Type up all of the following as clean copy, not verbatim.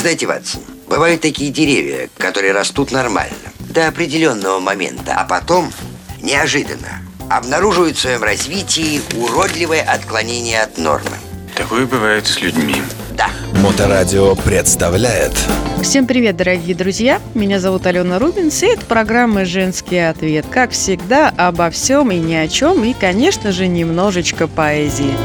Знаете, Ватсон, бывают такие деревья, которые растут нормально до определенного момента, а потом, неожиданно, обнаруживают в своем развитии уродливое отклонение от нормы. Такое бывает с людьми. Да. Моторадио представляет. Всем привет, дорогие друзья! Меня зовут Алена Рубинс, и это программа «Женский ответ». Как всегда, обо всем и ни о чем, и, конечно же, немножечко поэзии.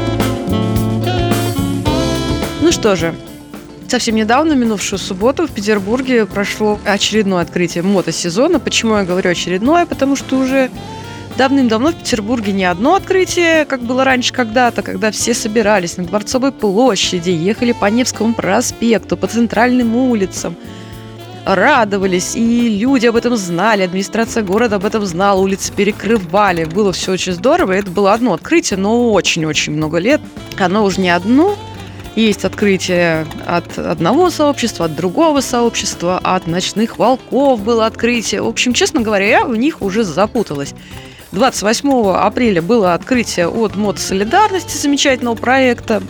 Ну что же, совсем недавно, минувшую субботу, в Петербурге прошло очередное открытие мотосезона. Почему я говорю очередное? Потому что уже давным-давно в Петербурге не одно открытие, как было раньше когда-то, когда все собирались на Дворцовой площади, ехали по Невскому проспекту, по центральным улицам, радовались, и люди об этом знали, администрация города об этом знала, улицы перекрывали. Было все очень здорово, это было одно открытие, но очень-очень много лет. Оно уже не одно. Есть открытие от одного сообщества, от другого сообщества, от ночных волков было открытие. В общем, честно говоря, я в них уже запуталась. 28 апреля было открытие от Мотосолидарности, замечательного проекта.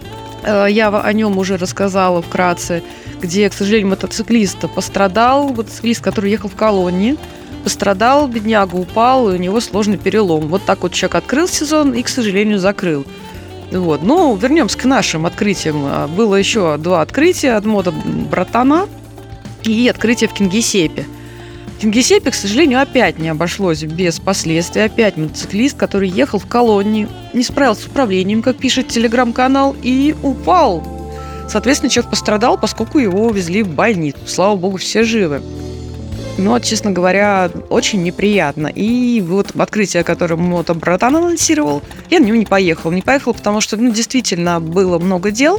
Я о нем уже рассказала вкратце, где, к сожалению, мотоциклист пострадал. Мотоциклист, который ехал в колонне, пострадал, бедняга упал, и у него сложный перелом. Вот так вот человек открыл сезон и, к сожалению, закрыл. Вот. Но вернемся к нашим открытиям. Было еще два открытия от Мото-Братана и открытие в Кингисеппе. В Кингисеппе, к сожалению, опять не обошлось без последствий. Опять мотоциклист, который ехал в колонне, не справился с управлением, как пишет телеграм-канал, и упал. Соответственно, человек пострадал, поскольку его увезли в больницу. Слава богу, все живы. Но, честно говоря, очень неприятно. И вот открытие, которое Мото-Братан анонсировал, я на него не поехал. Не поехал, потому что, действительно было много дел,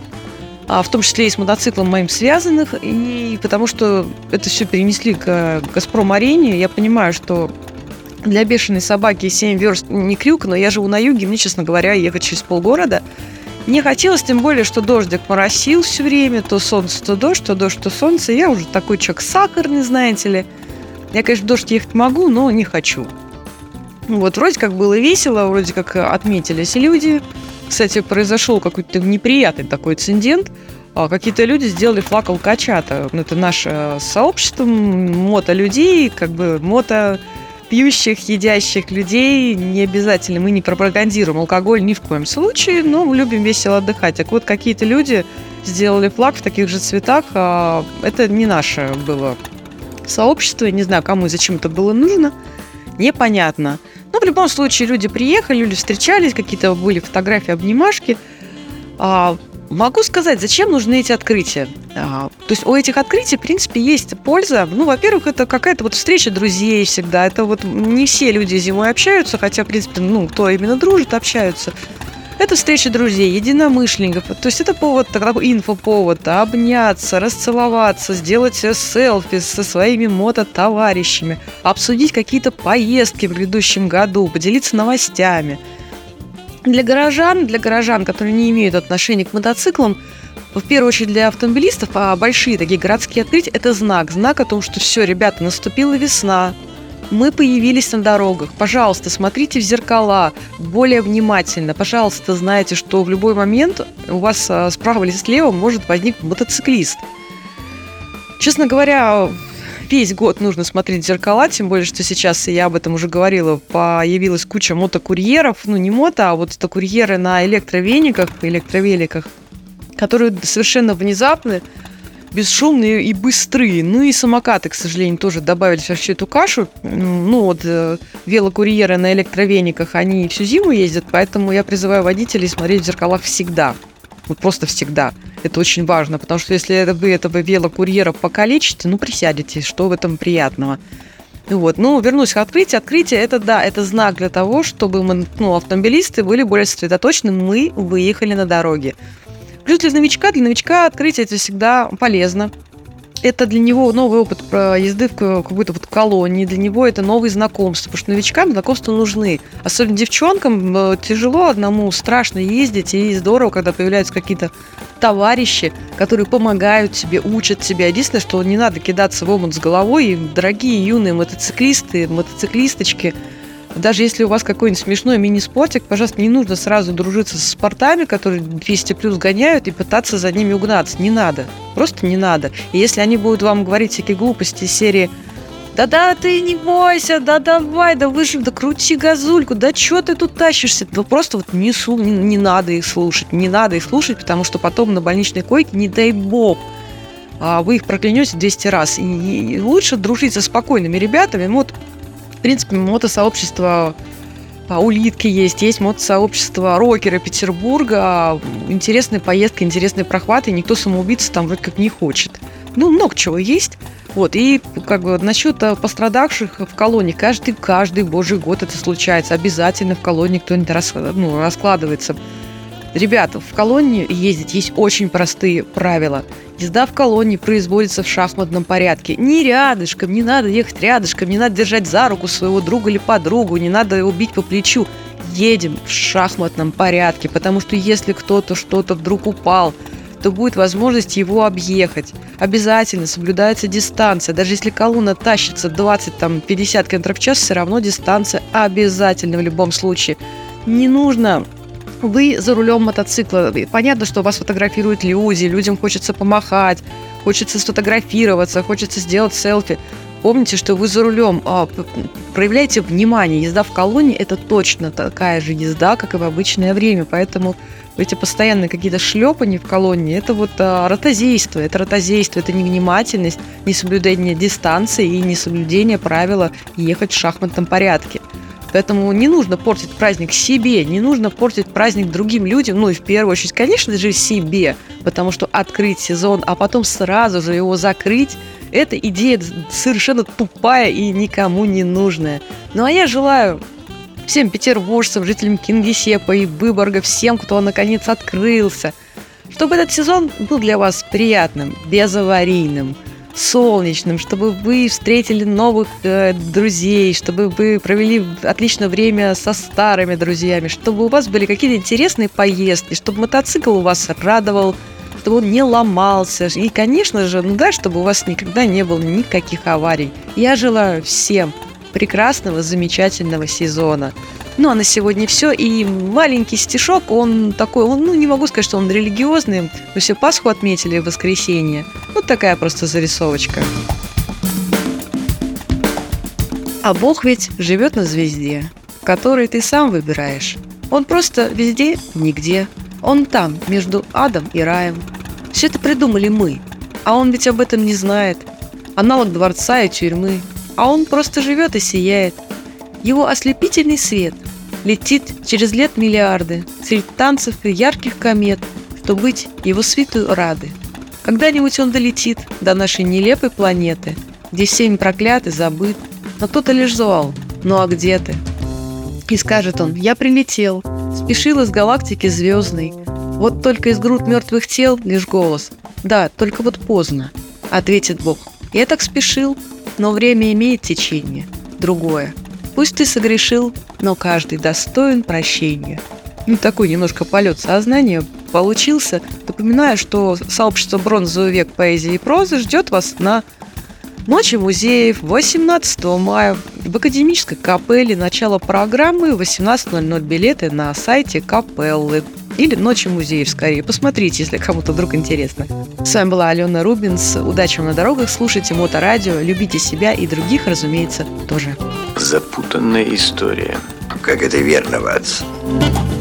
в том числе и с мотоциклом моим связанных, и потому что это все перенесли к «Газпром-арене». Я понимаю, что для бешеной собаки 7 верст не крюк, но я живу на юге, мне, честно говоря, ехать через полгорода не хотелось, тем более, что дождик моросил все время, то солнце, то дождь, то солнце. Я уже такой человек сахарный, знаете ли. Я, конечно, в дождь ехать могу, но не хочу. Вот, вроде как было весело, вроде как отметились люди. Кстати, произошел какой-то неприятный такой инцидент. Какие-то люди сделали флаг алкача-то. Это наше сообщество мото-людей, пьющих, едящих людей. Не обязательно, мы не пропагандируем алкоголь ни в коем случае, но мы любим весело отдыхать. Так вот, какие-то люди сделали флаг в таких же цветах. Это не наше было сообщество. Я не знаю, кому и зачем это было нужно. Непонятно. Но в любом случае люди приехали, люди встречались, какие-то были фотографии, обнимашки. Могу сказать, зачем нужны эти открытия. То есть у этих открытий, в принципе, есть польза. Во-первых, это какая-то встреча друзей всегда. Это не все люди зимой общаются, хотя, в принципе, кто именно дружит, общаются. Это встреча друзей, единомышленников. То есть это повод, такой инфоповод, обняться, расцеловаться, сделать селфи со своими мототоварищами, обсудить какие-то поездки в грядущем году, поделиться новостями. Для горожан, которые не имеют отношения к мотоциклам, в первую очередь для автомобилистов, большие такие городские открытия – это знак о том, что все, ребята, наступила весна, мы появились на дорогах. Пожалуйста, смотрите в зеркала более внимательно. Пожалуйста, знайте, что в любой момент у вас справа или слева может возникнуть мотоциклист. Честно говоря, весь год нужно смотреть в зеркала, тем более, что сейчас, я об этом уже говорила, появилась куча мотокурьеров, не мото, а это курьеры на электровеликах, которые совершенно внезапны, бесшумные и быстрые. И самокаты, к сожалению, тоже добавились во всю эту кашу. Велокурьеры на электровениках, они всю зиму ездят, поэтому я призываю водителей смотреть в зеркалах всегда. Просто всегда. Это очень важно, потому что если вы этого велокурьера покалечите, присядете, что в этом приятного. Вернусь к открытию. Открытие это знак для того, чтобы мы, автомобилисты были более сосредоточены, мы выехали на дороге. Плюс для новичка открытие это всегда полезно. Это для него новый опыт езды в какой-то колонии, для него это новые знакомства, потому что новичкам знакомства нужны. Особенно девчонкам тяжело одному, страшно ездить, и здорово, когда появляются какие-то товарищи, которые помогают тебе, учат тебя. Единственное, что не надо кидаться в омут с головой, и дорогие юные мотоциклисты, мотоциклисточки, Даже если у вас какой-нибудь смешной мини-спортик, пожалуйста, не нужно сразу дружиться со спортами, которые 200 плюс гоняют, и пытаться за ними угнаться. Не надо. Просто не надо. И если они будут вам говорить всякие глупости из серии «Да-да, ты не бойся, да давай, да выжив, да крути газульку, да чё ты тут тащишься?» Ну просто вот не надо их слушать. Не надо их слушать, потому что потом на больничной койке, не дай бог, вы их проклянете 200 раз. И лучше дружить со спокойными ребятами. Вот, в принципе, мотосообщество «Улитки» есть мотосообщество «Рокеры» Петербурга. Интересные поездки, интересные прохваты. Никто самоубийца там вроде как не хочет. Ну, много чего есть. Вот, и как бы насчет пострадавших в колонии. Каждый божий год это случается. Обязательно в колонии кто-нибудь раскладывается. Ребята, в колонии ездить есть очень простые правила. Езда в колонии производится в шахматном порядке. Не рядышком, не надо ехать рядышком, не надо держать за руку своего друга или подругу, не надо его бить по плечу. Едем в шахматном порядке, потому что если кто-то что-то вдруг упал, то будет возможность его объехать. Обязательно соблюдается дистанция. Даже если колонна тащится 20-50 км в час, все равно дистанция обязательно в любом случае. Не нужно. Вы за рулем мотоцикла. Понятно, что вас фотографируют люди, людям хочется помахать, хочется сфотографироваться, хочется сделать селфи. Помните, что вы за рулем, проявляйте внимание. Езда в колонне – это точно такая же езда, как и в обычное время. Поэтому эти постоянные какие-то шлепания в колонне – это вот ротозейство. Это невнимательность, несоблюдение дистанции и несоблюдение правила ехать в шахматном порядке. Поэтому не нужно портить праздник себе, не нужно портить праздник другим людям, ну и в первую очередь, конечно же, себе, потому что открыть сезон, а потом сразу же его закрыть, это идея совершенно тупая и никому не нужная. Ну а я желаю всем петербуржцам, жителям Кингисеппа и Выборга, всем, кто наконец открылся, чтобы этот сезон был для вас приятным, безаварийным, солнечным, чтобы вы встретили новых друзей, чтобы вы провели отличное время со старыми друзьями, чтобы у вас были какие-то интересные поездки, чтобы мотоцикл у вас радовал, чтобы он не ломался. И, конечно же, чтобы у вас никогда не было никаких аварий. Я желаю всем прекрасного, замечательного сезона. Ну, а на сегодня все. И маленький стишок, он такой, не могу сказать, что он религиозный. Мы все Пасху отметили в воскресенье. Вот такая просто зарисовочка. А Бог ведь живет на звезде, которой ты сам выбираешь. Он просто везде, нигде. Он там, между адом и раем. Все это придумали мы. А он ведь об этом не знает. Аналог дворца и тюрьмы. А он просто живет и сияет. Его ослепительный свет летит через лет миллиарды среди танцев и ярких комет, чтобы быть его свитую рады. Когда-нибудь он долетит до нашей нелепой планеты, где семь проклят и забыт, но кто-то лишь звал: «Ну а где ты?» И скажет он: «Я прилетел, спешил из галактики звездной, вот только из груд мертвых тел лишь голос. Да, только вот поздно», — ответит Бог. «Я так спешил, но время имеет течение, другое. Пусть ты согрешил, но каждый достоин прощения». Такой немножко полет сознания получился. Напоминаю, что сообщество «Бронзовый век» поэзии и прозы ждет вас на Ночи музеев 18 мая в академической капелле. Начало программы 18:00. Билеты на сайте капеллы. Или Ночи музеев, скорее. Посмотрите, если кому-то вдруг интересно. С вами была Алена Рубинс. Удачи вам на дорогах. Слушайте Моторадио. Любите себя и других, разумеется, тоже. Запутанная история. Как это верно, Ватс.